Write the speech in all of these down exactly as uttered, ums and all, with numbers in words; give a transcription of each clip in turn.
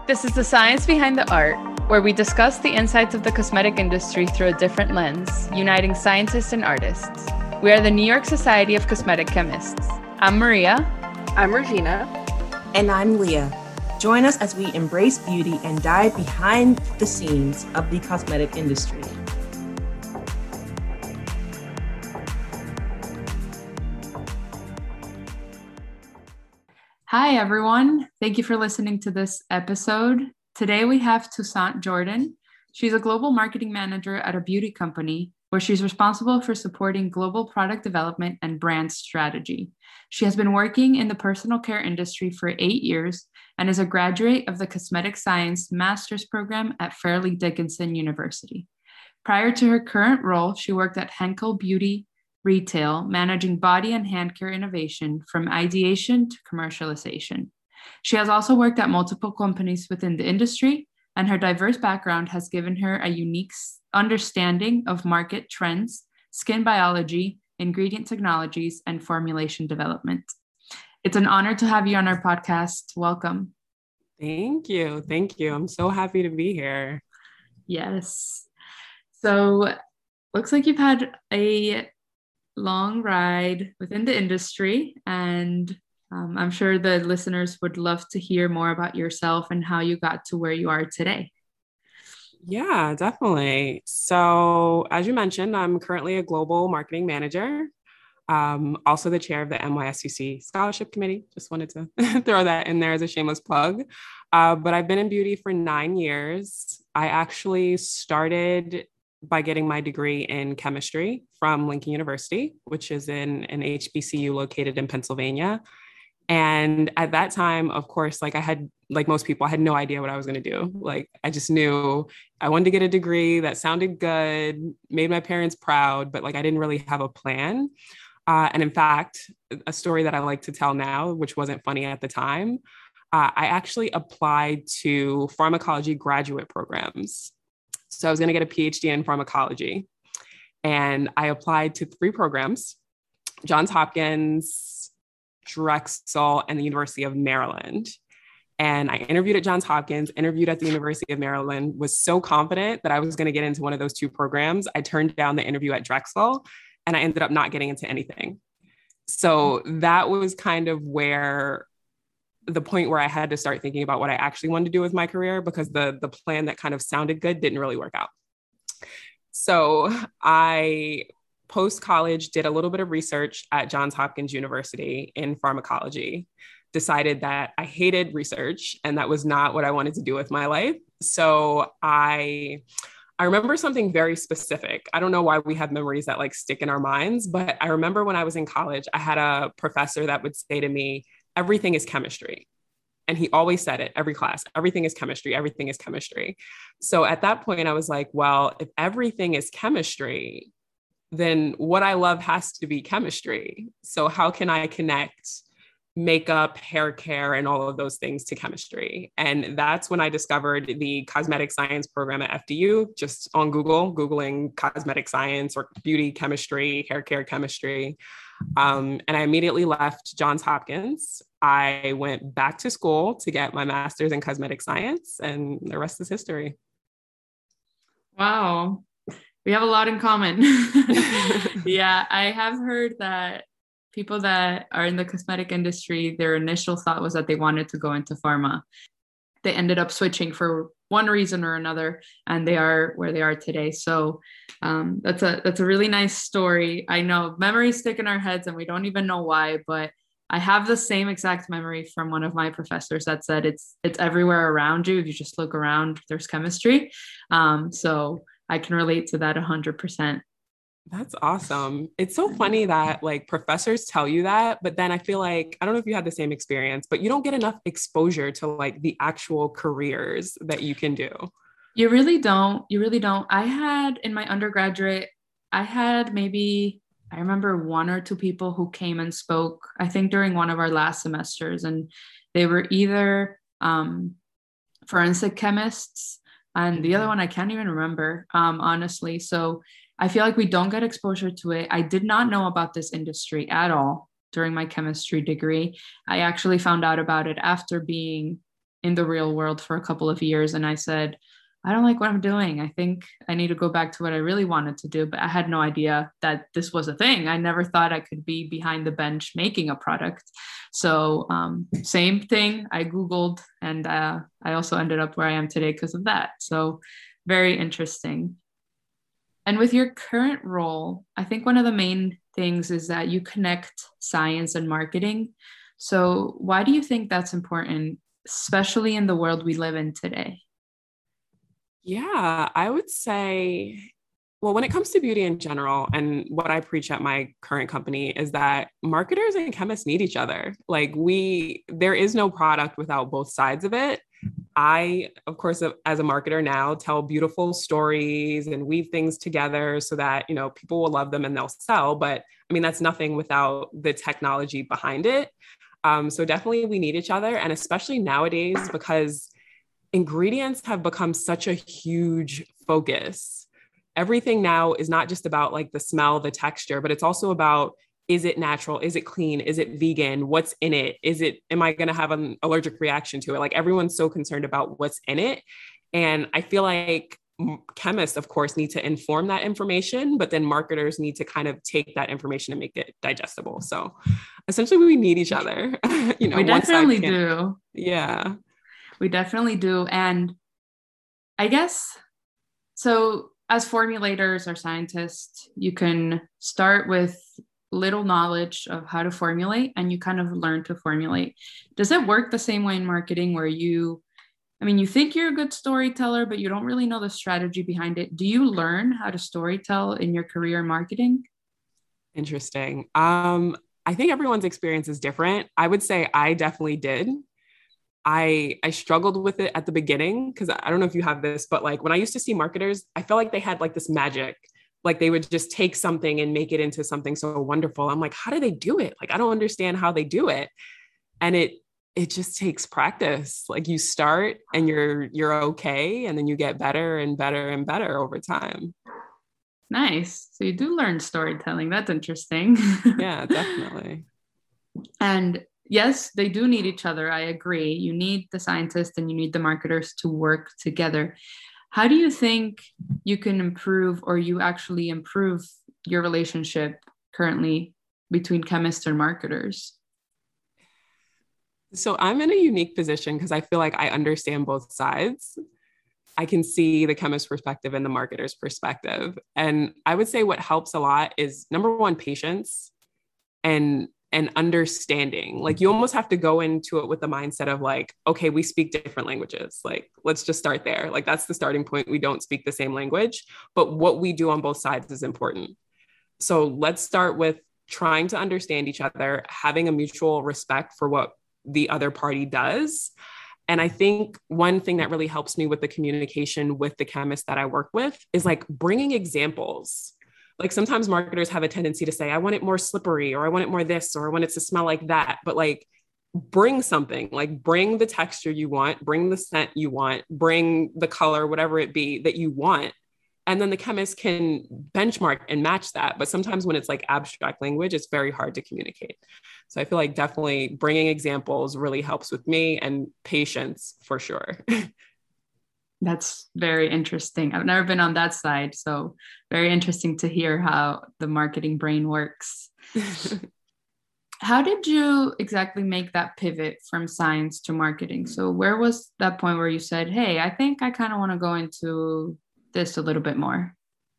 This is the science behind the art, where we discuss the insights of the cosmetic industry through a different lens, uniting scientists and artists. We are the New York Society of Cosmetic Chemists. I'm Maria. I'm Regina. And I'm Leah. Join us as we embrace beauty and dive behind the scenes of the cosmetic industry. Hi, everyone. Thank you for listening to this episode. Today we have Toussaint Jordan. She's a global marketing manager at a beauty company where she's responsible for supporting global product development and brand strategy. She has been working in the personal care industry for eight years and is a graduate of the Cosmetic Science Master's Program at Fairleigh Dickinson University. Prior to her current role, she worked at Henkel Beauty Retail, managing body and hand care innovation from ideation to commercialization. She has also worked at multiple companies within the industry, and her diverse background has given her a unique understanding of market trends, skin biology, ingredient technologies, and formulation development. It's an honor to have you on our podcast. Welcome. Thank you. Thank you. I'm so happy to be here. Yes. So, looks like you've had a long ride within the industry, and um, I'm sure the listeners would love to hear more about yourself and how you got to where you are today. Yeah, definitely. So as you mentioned, I'm currently a global marketing manager, um, also the chair of the N Y S C C Scholarship Committee. Just wanted to throw that in there as a shameless plug. Uh, but I've been in beauty for nine years. I actually started by getting my degree in chemistry from Lincoln University, which is in an H B C U located in Pennsylvania. And at that time, of course, like I had, like most people, I had no idea what I was going to do. Like, I just knew I wanted to get a degree that sounded good, made my parents proud, but like, I didn't really have a plan. Uh, and in fact, a story that I like to tell now, which wasn't funny at the time, uh, I actually applied to pharmacology graduate programs. So I was going to get a P H D in pharmacology, and I applied to three programs: Johns Hopkins, Drexel, and the University of Maryland. And I interviewed at Johns Hopkins, interviewed at the University of Maryland, was so confident that I was going to get into one of those two programs. I turned down the interview at Drexel, and I ended up not getting into anything. So that was kind of where the point where I had to start thinking about what I actually wanted to do with my career, because the, the plan that kind of sounded good didn't really work out. So I, post-college, did a little bit of research at Johns Hopkins University in pharmacology, decided that I hated research and that was not what I wanted to do with my life. So I, I remember something very specific. I don't know why we have memories that like stick in our minds, but I remember when I was in college, I had a professor that would say to me, everything is chemistry. And he always said it every class, everything is chemistry, everything is chemistry. So at that point I was like, well, if everything is chemistry, then what I love has to be chemistry. So how can I connect makeup, hair care, and all of those things to chemistry? And that's when I discovered the cosmetic science program at F D U, just on Google, Googling cosmetic science or beauty chemistry, hair care chemistry. Um, and I immediately left Johns Hopkins. I went back to school to get my master's in cosmetic science, and the rest is history. Wow. We have a lot in common. Yeah, I have heard that people that are in the cosmetic industry, their initial thought was that they wanted to go into pharma. They ended up switching for one reason or another, and they are where they are today. So um, that's a that's a really nice story. I know memories stick in our heads and we don't even know why, but I have the same exact memory from one of my professors that said it's it's everywhere around you. If you just look around, there's chemistry. Um, so I can relate to that one hundred percent. That's awesome. It's so funny that like professors tell you that, but then I feel like, I don't know if you had the same experience, but you don't get enough exposure to like the actual careers that you can do. You really don't. You really don't. I had in my undergraduate, I had maybe, I remember one or two people who came and spoke, I think during one of our last semesters, and they were either um, forensic chemists, and the other one I can't even remember, um, honestly. So I feel like we don't get exposure to it. I did not know about this industry at all during my chemistry degree. I actually found out about it after being in the real world for a couple of years. And I said, I don't like what I'm doing. I think I need to go back to what I really wanted to do. But I had no idea that this was a thing. I never thought I could be behind the bench making a product. So um, same thing. I Googled, and uh, I also ended up where I am today because of that. So very interesting. And with your current role, I think one of the main things is that you connect science and marketing. So why do you think that's important, especially in the world we live in today? Yeah, I would say, well, when it comes to beauty in general, and what I preach at my current company is that marketers and chemists need each other. Like we, there is no product without both sides of it. I, of course, as a marketer now, tell beautiful stories and weave things together so that, you know, people will love them and they'll sell. But I mean, that's nothing without the technology behind it. Um, so definitely we need each other. And especially nowadays, because ingredients have become such a huge focus. Everything now is not just about like the smell, the texture, but it's also about, is it natural? Is it clean? Is it vegan? What's in it? Is it, am I going to have an allergic reaction to it? Like everyone's so concerned about what's in it. And I feel like chemists, of course, need to inform that information, but then marketers need to kind of take that information and make it digestible. So essentially we need each other. you know, we definitely do. Yeah. We definitely do. And I guess, so as formulators or scientists, you can start with little knowledge of how to formulate and you kind of learn to formulate. Does it work the same way in marketing where you, I mean, you think you're a good storyteller, but you don't really know the strategy behind it? Do you learn how to storytell in your career in marketing? Interesting. Um, I think everyone's experience is different. I would say I definitely did. I, I struggled with it at the beginning because I don't know if you have this, but like when I used to see marketers, I felt like they had like this magic, like they would just take something and make it into something so wonderful. I'm like, how do they do it? Like, I don't understand how they do it. And it, it just takes practice. Like you start and you're, you're okay. And then you get better and better and better over time. Nice. So you do learn storytelling. That's interesting. Yeah, definitely. And yes, they do need each other. I agree. You need the scientists and you need the marketers to work together. How do you think you can improve, or you actually improve your relationship currently between chemists and marketers? So I'm in a unique position because I feel like I understand both sides. I can see the chemist perspective and the marketer's perspective. And I would say what helps a lot is number one, patience and and understanding. Like you almost have to go into it with the mindset of like, okay, we speak different languages. Like, let's just start there. Like that's the starting point. We don't speak the same language, but what we do on both sides is important. So let's start with trying to understand each other, having a mutual respect for what the other party does. And I think one thing that really helps me with the communication with the chemists that I work with is like bringing examples. Like sometimes marketers have a tendency to say, I want it more slippery, or I want it more this, or I want it to smell like that. But like, bring something, like bring the texture you want, bring the scent you want, bring the color, whatever it be that you want. And then the chemist can benchmark and match that. But sometimes when it's like abstract language, it's very hard to communicate. So I feel like definitely bringing examples really helps with me, and patience for sure. That's very interesting. I've never been on that side, so very interesting to hear how the marketing brain works. How did you exactly make that pivot from science to marketing? So where was that point where you said, hey, I think I kind of want to go into this a little bit more?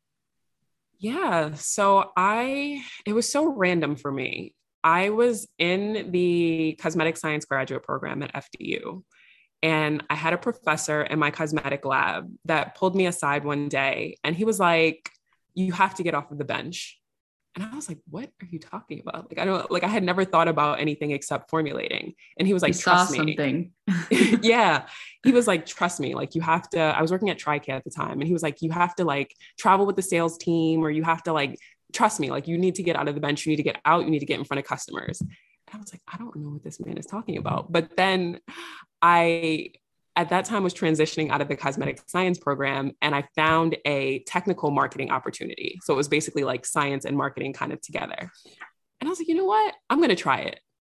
Yeah, so I, it was so random for me. I was in the cosmetic science graduate program at F D U. And I had a professor in my cosmetic lab that pulled me aside one day and he was like, you have to get off of the bench. And I was like, what are you talking about? Like, I don't, like, I had never thought about anything except formulating. And he was like, you trust saw me. Something. Yeah. He was like, trust me, like you have to, I was working at TRICARE at the time. And he was like, you have to like travel with the sales team, or you have to like, trust me, like you need to get out of the bench. You need to get out. You need to get in front of customers. And I was like, I don't know what this man is talking about. But then I, at that time, was transitioning out of the cosmetic science program, and I found a technical marketing opportunity. So it was basically like science and marketing kind of together. And I was like, you know what? I'm going to try it.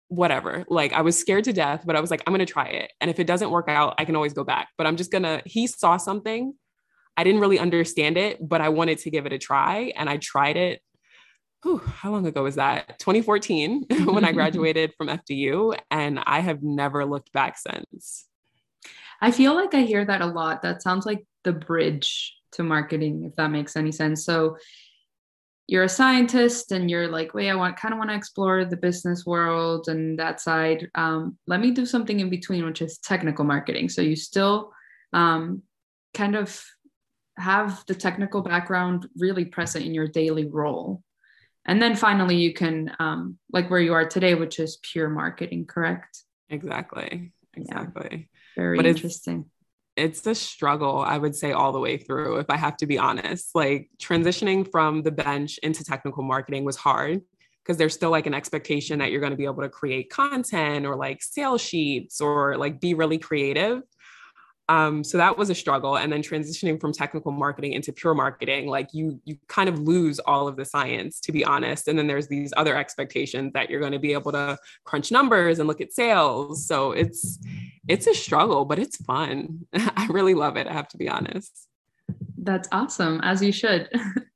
whatever. Like I was scared to death, but I was like, I'm going to try it. And if it doesn't work out, I can always go back, but I'm just going to, he saw something. I didn't really understand it, but I wanted to give it a try. And I tried it. Whew, how long ago was that? twenty fourteen when I graduated from F D U. And I have never looked back since. I feel like I hear that a lot. That sounds like the bridge to marketing, if that makes any sense. So you're a scientist and you're like, wait, I want kind of want to explore the business world and that side. Um, let me do something in between, which is technical marketing. So you still um, kind of have the technical background really present in your daily role. And then finally you can, um, like where you are today, which is pure marketing, correct? Exactly. Exactly. Yeah. Very but interesting. It's, it's a struggle, I would say, all the way through, if I have to be honest. Like transitioning from the bench into technical marketing was hard because there's still like an expectation that you're going to be able to create content or like sales sheets or like be really creative. Um, so that was a struggle. And then transitioning from technical marketing into pure marketing, like you, you kind of lose all of the science, to be honest. And then there's these other expectations that you're going to be able to crunch numbers and look at sales. So it's, it's a struggle, but it's fun. I really love it. I have to be honest. That's awesome, as you should.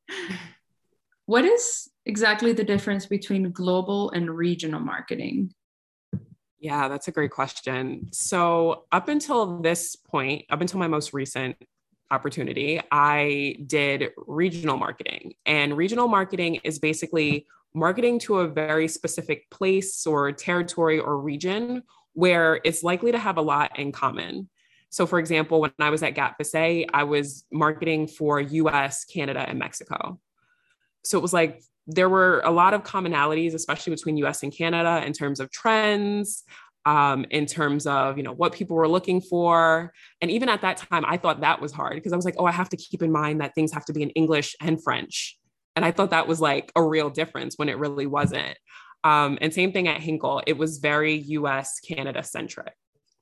What is exactly the difference between global and regional marketing? Yeah, that's a great question. So up until this point, up until my most recent opportunity, I did regional marketing. And regional marketing is basically marketing to a very specific place or territory or region where it's likely to have a lot in common. So for example, when I was at Gap Passe, I was marketing for U S, Canada, and Mexico. So it was like, there were a lot of commonalities, especially between U S and Canada in terms of trends, um, in terms of, you know, what people were looking for. And even at that time, I thought that was hard because I was like, oh, I have to keep in mind that things have to be in English and French. And I thought that was like a real difference when it really wasn't. Um, and same thing at Hinkle, it was very U S, Canada centric.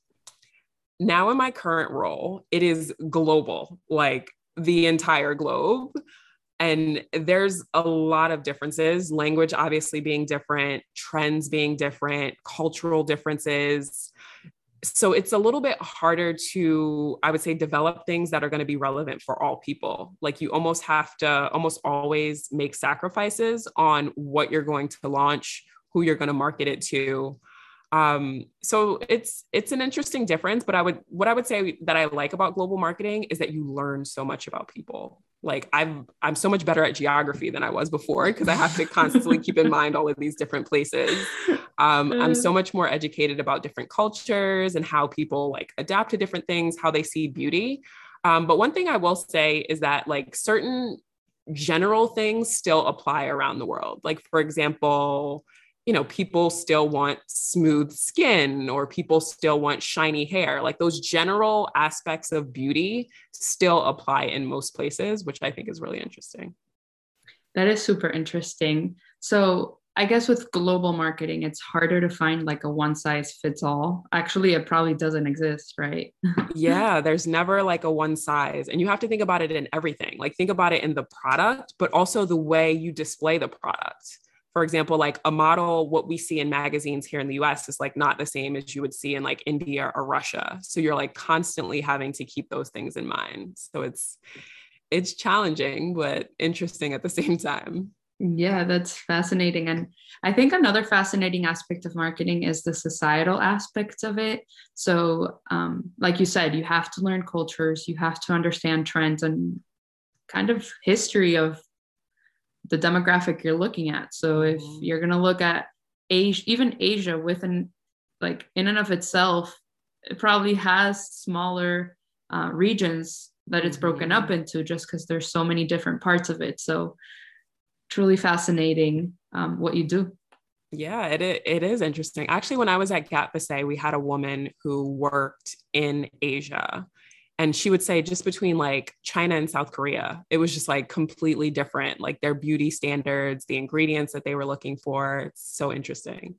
Now in my current role, it is global, like the entire globe. And there's a lot of differences, language obviously being different, trends being different, cultural differences. So it's a little bit harder to, I would say, develop things that are going to be relevant for all people. Like you almost have to almost always make sacrifices on what you're going to launch, who you're going to market it to. Um, so it's, it's an interesting difference, but I would, what I would say that I like about global marketing is that you learn so much about people. Like I'm, I'm so much better at geography than I was before because I have to constantly keep in mind all of these different places. Um, I'm so much more educated about different cultures and how people like adapt to different things, how they see beauty. Um, but one thing I will say is that like certain general things still apply around the world. Like for example, you know, people still want smooth skin or people still want shiny hair. Like those general aspects of beauty still apply in most places, which I think is really interesting. That is super interesting. So I guess with global marketing, it's harder to find like a one size fits all. Actually, it probably doesn't exist, right? Yeah, there's never like a one size. And you have to think about it in everything. Like think about it in the product, but also the way you display the product. For example, like a model, what we see in magazines here in the U S is like not the same as you would see in like India or Russia. So you're like constantly having to keep those things in mind. So it's, it's challenging, but interesting at the same time. Yeah, that's fascinating. And I think another fascinating aspect of marketing is the societal aspects of it. So um, like you said, you have to learn cultures, you have to understand trends and kind of history of the demographic you're looking at. So if you're going to look at Asia, even Asia within like in and of itself, it probably has smaller uh, regions that it's broken up into just because there's so many different parts of it. So truly fascinating um, what you do. Yeah, it, it is interesting. Actually, when I was at Gap Passe, we had a woman who worked in Asia. And she would say just between like China and South Korea, it was just like completely different, like their beauty standards, the ingredients that they were looking for. It's so interesting.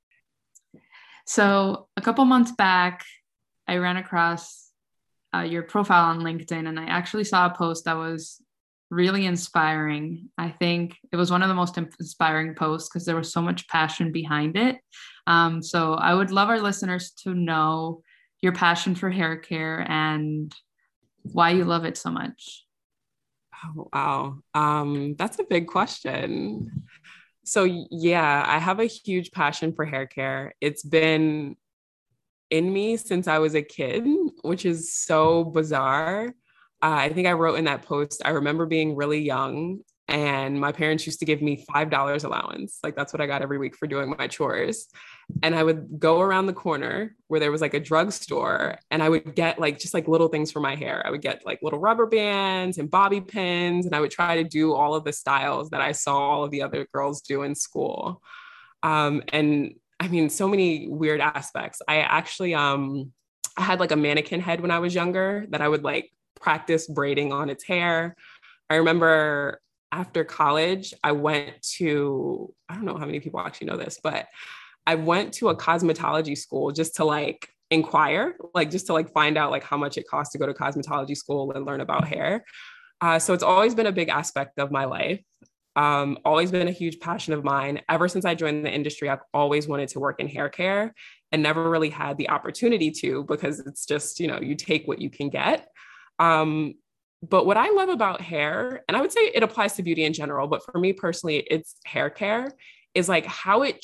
So a couple months back, I ran across uh, your profile on LinkedIn and I actually saw a post that was really inspiring. I think it was one of the most inspiring posts because there was so much passion behind it. Um, so I would love our listeners to know your passion for hair care and why you love it so much. Oh, wow. Um, that's a big question. So yeah, I have a huge passion for hair care. It's been in me since I was a kid, which is so bizarre. Uh, I think I wrote in that post, I remember being really young and my parents used to give me five dollars allowance. Like that's what I got every week for doing my chores. And I would go around the corner where there was like a drugstore and I would get like just like little things for my hair. I would get like little rubber bands and bobby pins, and I would try to do all of the styles that I saw all of the other girls do in school. Um, and I mean, so many weird aspects. I actually, um, I had like a mannequin head when I was younger that I would like practice braiding on its hair. I remember after college, I went to, I don't know how many people actually know this, but I went to a cosmetology school just to like inquire, like just to like find out like how much it costs to go to cosmetology school and learn about hair. Uh, so it's always been a big aspect of my life. Um, always been a huge passion of mine. Ever since I joined the industry, I've always wanted to work in hair care and never really had the opportunity to, because it's just, you know, you take what you can get. Um, but what I love about hair, and I would say it applies to beauty in general, but for me personally, it's hair care, is like how it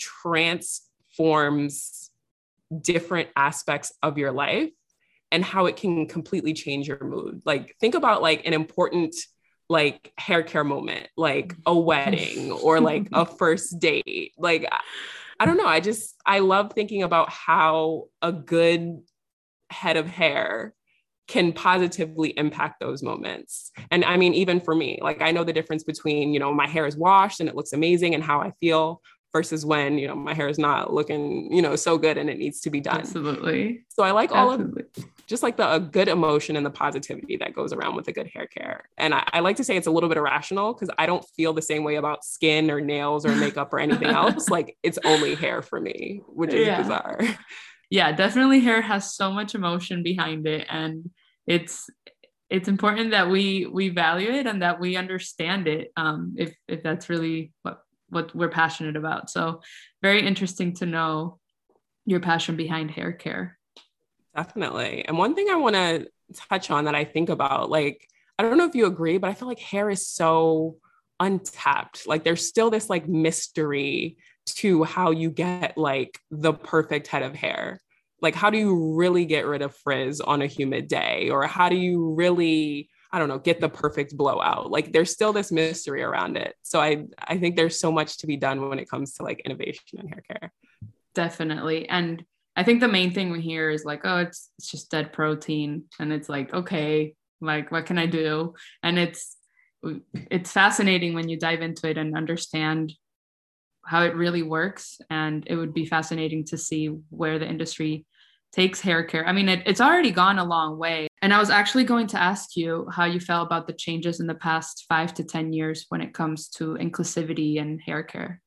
transforms different aspects of your life and how it can completely change your mood. Like think about like an important like hair care moment, like a wedding or like a first date. Like, I don't know. I just, I love thinking about how a good head of hair can positively impact those moments. And I mean, even for me, like I know the difference between, you know, my hair is washed and it looks amazing and how I feel versus when, you know, my hair is not looking, you know, so good and it needs to be done. Absolutely. So I like all Absolutely. of just like the a good emotion and the positivity that goes around with a good hair care. And I, I like to say it's a little bit irrational because I don't feel the same way about skin or nails or makeup or anything else. Like it's only hair for me, which is yeah. bizarre. Yeah, definitely hair has so much emotion behind it. And it's it's important that we we value it and that we understand it, um, if if that's really what, what we're passionate about. So very interesting to know your passion behind hair care. Definitely. And one thing I want to touch on that I think about, like, I don't know if you agree, but I feel like hair is so untapped. Like there's still this like mystery to how you get like the perfect head of hair. Like, how do you really get rid of frizz on a humid day? Or how do you really, I don't know, get the perfect blowout? Like there's still this mystery around it. So I, I think there's so much to be done when it comes to like innovation in hair care. Definitely. And I think the main thing we hear is like, oh, it's it's just dead protein. And it's like, okay, like, what can I do? And it's, it's fascinating when you dive into it and understand how it really works. And it would be fascinating to see where the industry takes hair care. I mean, it, it's already gone a long way. And I was actually going to ask you how you felt about the changes in the past five to ten years when it comes to inclusivity and hair care.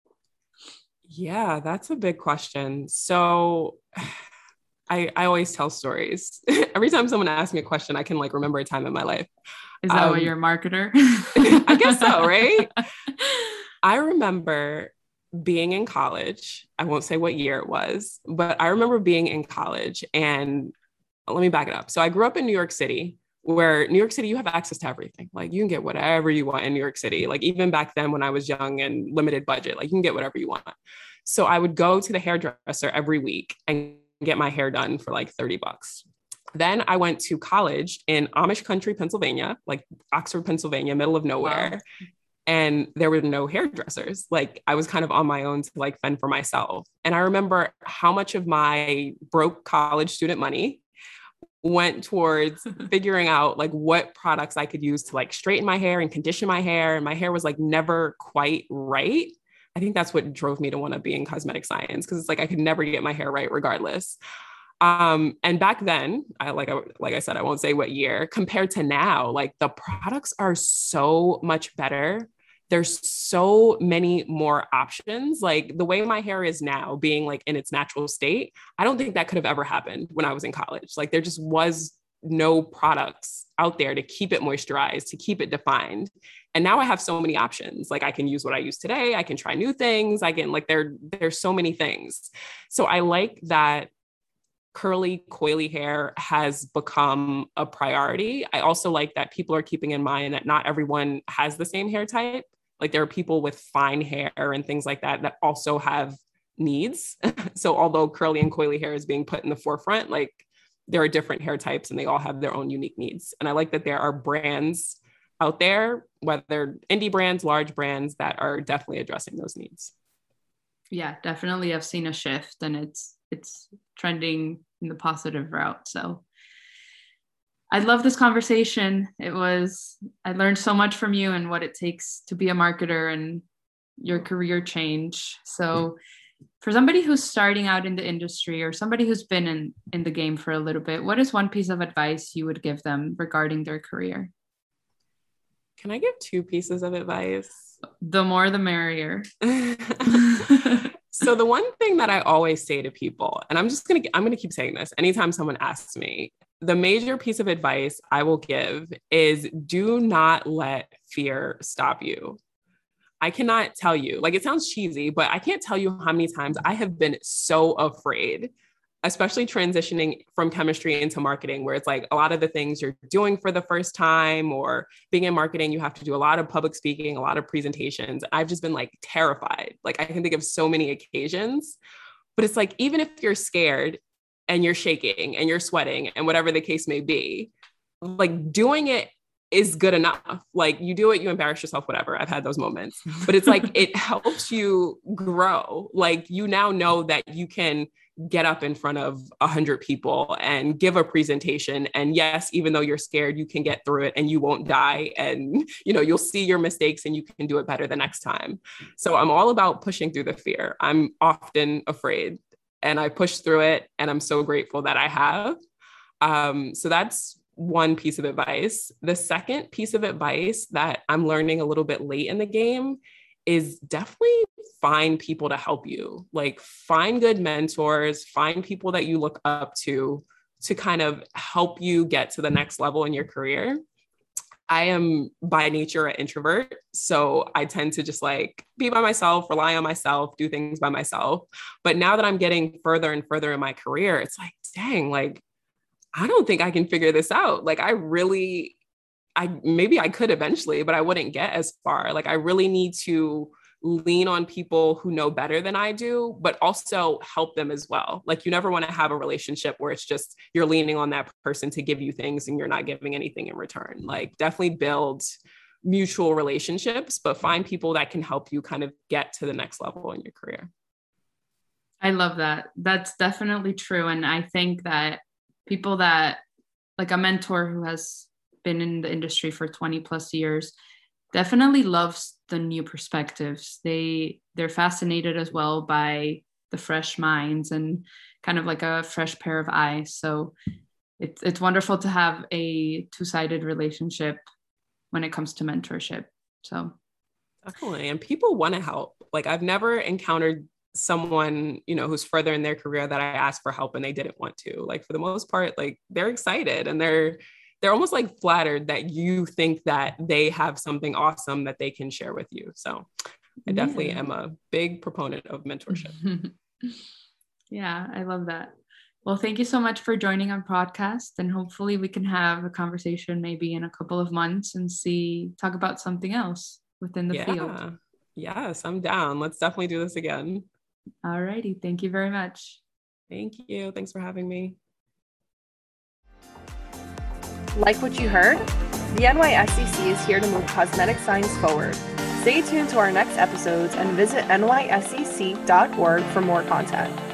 Yeah, that's a big question. So I, I always tell stories. Every time someone asks me a question, I can like remember a time in my life. Is that um, why you're a marketer? I guess so, right? I remember being in college. I won't say what year it was, but I remember being in college, and let me back it up. So I grew up in New York City, where New York City, you have access to everything. Like you can get whatever you want in New York City. Like even back then when I was young and limited budget, like you can get whatever you want. So I would go to the hairdresser every week and get my hair done for like thirty bucks. Then I went to college in Amish country, Pennsylvania, like Oxford, Pennsylvania, middle of nowhere. Wow. And there were no hairdressers. Like I was kind of on my own to like fend for myself. And I remember how much of my broke college student money went towards figuring out like what products I could use to like straighten my hair and condition my hair. And my hair was like never quite right. I think that's what drove me to want to be in cosmetic science, because it's like I could never get my hair right regardless. Um, and back then, I like I, like I said, I won't say what year, compared to now, like the products are so much better. There's so many more options. Like the way my hair is now, being like in its natural state, I don't think that could have ever happened when I was in college. Like there just was no products out there to keep it moisturized, to keep it defined. And now I have so many options. Like I can use what I use today. I can try new things. I can like, there, there's so many things. So I like that curly, coily hair has become a priority. I also like that people are keeping in mind that not everyone has the same hair type. Like there are people with fine hair and things like that that also have needs. So although curly and coily hair is being put in the forefront, like there are different hair types and they all have their own unique needs. And I like that there are brands out there, whether indie brands, large brands, that are definitely addressing those needs. Yeah, definitely. I've seen a shift and it's, it's trending in the positive route. So I love this conversation. It was, I learned so much from you and what it takes to be a marketer and your career change. So for somebody who's starting out in the industry or somebody who's been in, in the game for a little bit, what is one piece of advice you would give them regarding their career? Can I give two pieces of advice? The more, the merrier. So the one thing that I always say to people, and I'm just going to, I'm going to keep saying this anytime someone asks me, the major piece of advice I will give is do not let fear stop you. I cannot tell you, like, it sounds cheesy, but I can't tell you how many times I have been so afraid, especially transitioning from chemistry into marketing, where it's like a lot of the things you're doing for the first time, or being in marketing, you have to do a lot of public speaking, a lot of presentations. I've just been like terrified. Like I can think of so many occasions, but it's like, even if you're scared and you're shaking and you're sweating and whatever the case may be, like doing it is good enough. Like you do it, you embarrass yourself, whatever. I've had those moments, but it's like, it helps you grow. Like you now know that you can get up in front of a hundred people and give a presentation. And yes, even though you're scared, you can get through it and you won't die. And, you know, you'll see your mistakes and you can do it better the next time. So I'm all about pushing through the fear. I'm often afraid and I push through it. And I'm so grateful that I have. Um, so that's one piece of advice. The second piece of advice that I'm learning a little bit late in the game is definitely find people to help you. Like find good mentors, find people that you look up to, to kind of help you get to the next level in your career. I am by nature an introvert. So I tend to just like be by myself, rely on myself, do things by myself. But now that I'm getting further and further in my career, it's like, dang, like, I don't think I can figure this out. Like I really, I maybe I could eventually, but I wouldn't get as far. Like I really need to lean on people who know better than I do, but also help them as well. Like you never want to have a relationship where it's just you're leaning on that person to give you things and you're not giving anything in return. Like definitely build mutual relationships, but find people that can help you kind of get to the next level in your career. I love that. That's definitely true. And I think that people that, like a mentor who has been in the industry for twenty plus years, definitely loves the new perspectives. They, they're fascinated as well by the fresh minds and kind of like a fresh pair of eyes. So it's, it's wonderful to have a two-sided relationship when it comes to mentorship. So definitely. And people want to help. Like I've never encountered someone, you know, who's further in their career that I asked for help and they didn't want to. Like for the most part, like they're excited and they're they're almost like flattered that you think that they have something awesome that they can share with you. So I definitely yeah. am a big proponent of mentorship. Yeah, I love that. Well, thank you so much for joining our podcast, and hopefully we can have a conversation maybe in a couple of months and see, talk about something else within the yeah. field. Yes, I'm down. Let's definitely do this again. All righty. Thank you very much. Thank you. Thanks for having me. Like what you heard? The N Y S C C is here to move cosmetic science forward. Stay tuned to our next episodes and visit N Y S C C dot org for more content.